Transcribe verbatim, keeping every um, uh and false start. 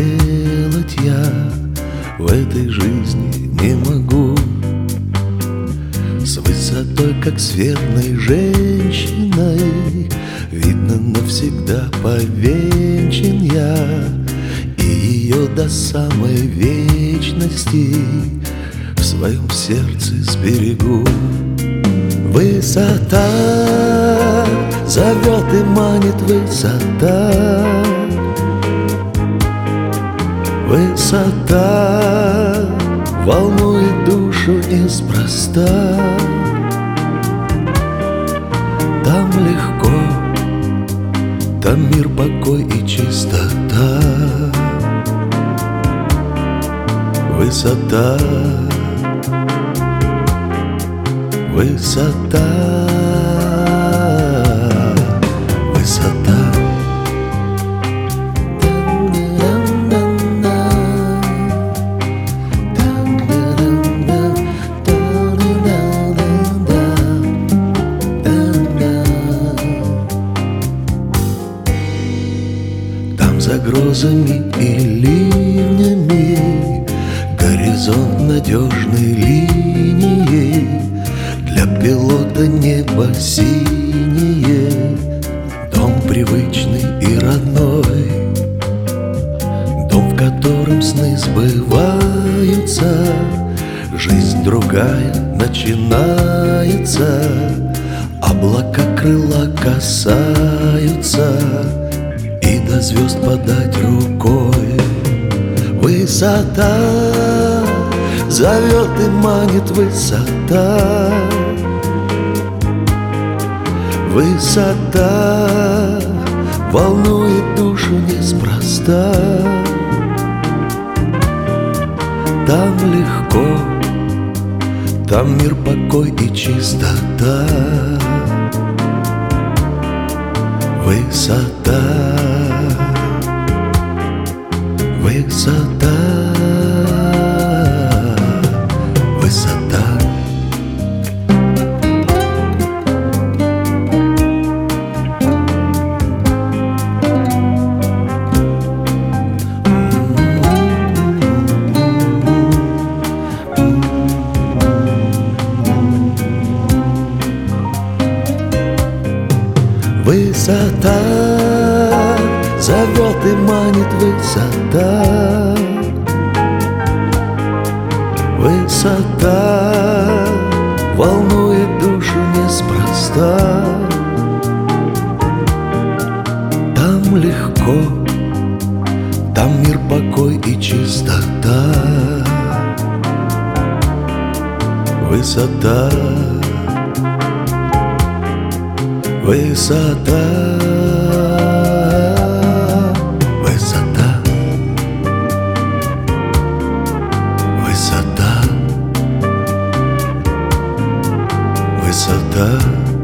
сделать я в этой жизни не могу. С высотой, как с верной женщиной, видно, навсегда повенчан я, и ее до самой вечности в своем сердце сберегу. Высота зовет и манит, высота, высота волнует душу неспроста. Там легко, там мир, покой и чистота. Высота, высота, высота. Там за грозами и ливнями горизонт надежной линией, для пилота небо синее, дом привычный и родной, дом, в котором сны сбываются, жизнь другая начинается, облака крыла касаются, и до звезд подать рукой. Высота зовет и манит, высота, высота волнует душу неспроста. Там легко, там мир, покой и чистота. Высота, высота, высота. Высота зовет и манит, высота, высота волнует душу неспроста. Там легко, там мир, покой и чистота. Высота, высота, высота, высота, высота.